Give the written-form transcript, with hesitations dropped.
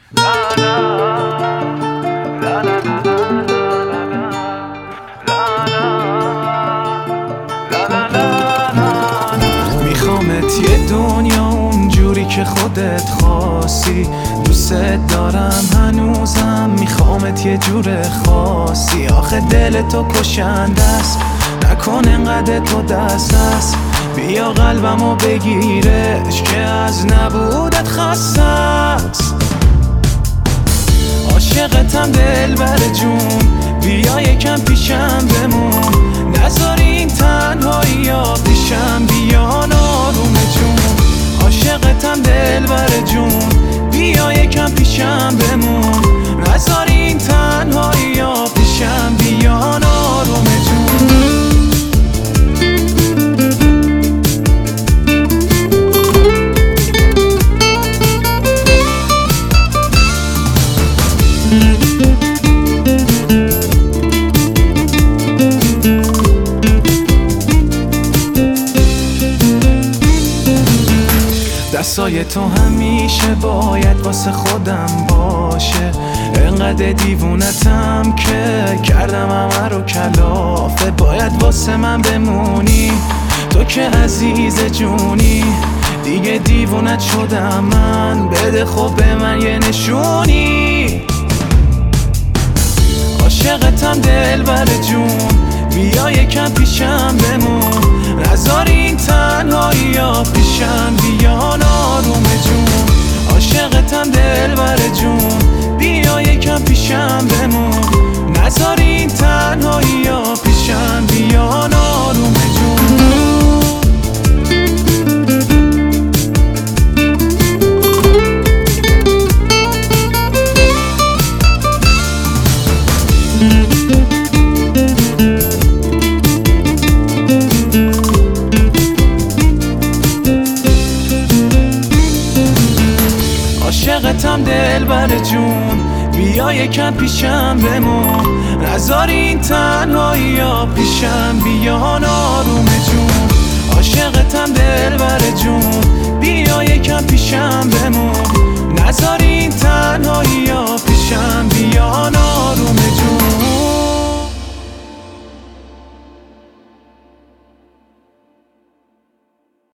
میخوامت یه دنیا اونجوری که خودت خواستی، دوست دارم هنوزم میخوامت یه جور خاصی. آخه دل تو کشنده است، نکن انقدر تو دست است، بیا قلبمو بگیرش که از نبودت خسته است. عاشقتم دلبر جون، بیا یکم پیشم بمون، نذار این تنهایی ها پیشم بیان آروم جون. عاشقتم دلبر جون، بیا یکم پیشم بمون، نذار این تنهایی ها پیشم بیان آروم جون. دستای تو همیشه باید واسه خودم باشه، انقدر دیوونتم که کردم همه رو کلافه. باید واسه من بمونی تو که عزیز جونی، دیگه دیوونت شدم من، بده خب به من یه نشونی. عاشقتم دلبر جون، بیا یکم پیشم بمون، نذار این تنهایی ها پیشم بیان آروم جون. عاشقتم دلبر جون، بیا یکم پیشم بمون، نذار این تنهایی ها پیشم بیان آروم جون. عاشقتم دلبر جون، بیا یکم پیشم بمون، نذار این تنهایی ها پیشم بیان آروم جون. عاشقتم دلبر جون، بیا یکم پیشم بمون، نذار